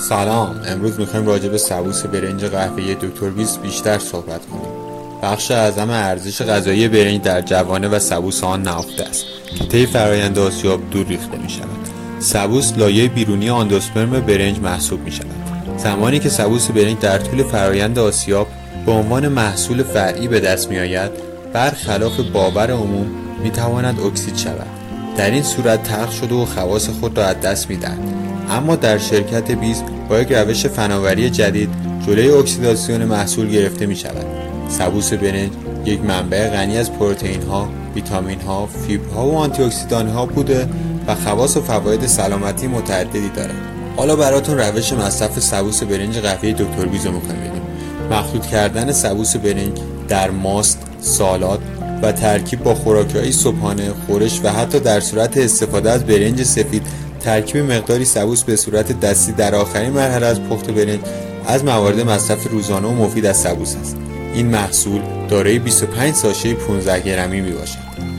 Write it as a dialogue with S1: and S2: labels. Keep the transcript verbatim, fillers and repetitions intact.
S1: سلام. امروز میخوایم راجع به سبوس برنج قهوه‌ای دکتر بیست بیشتر صحبت کنیم. بخش اعظم ارزش غذایی برنج در جوانه و سبوس آن نهفته است که طی فرآیند آسیاب دور ریخته می شود. سبوس لایه بیرونی آندوسپرم برنج محسوب می شود. زمانی که سبوس برنج در طول فرآیند آسیاب به عنوان محصول فرعی به دست می آید، برخلاف باور عموم می تواند اکسید شود. در این صورت تلخ شده و خواص خود را از دست می دهد. اما در شرکت بیست با یک روش فناوری جدید جلوی اکسیداسیون محصول گرفته می شود. سبوس برنج یک منبع غنی از پروتئین ها، ویتامین ها، فیبرها و آنتی اکسیدان ها بوده و خواص و فواید سلامتی متعددی دارد. حالا براتون روش مصرف سبوس برنج قهوه‌ای دکتر بیست رو می‌خوایم بگیم. مخلوط کردن سبوس برنج در ماست، سالاد و ترکیب با خوراکی‌های صبحانه، خورش و حتی در صورت استفاده از برنج سفید، ترکیب مقداری سبوس به صورت دستی در آخرین مرحله از پخت برنج از موارد مصرف روزانه و مفید از سبوس است. این محصول دارای بیست و پنج ساشه پانزده گرمی می باشد.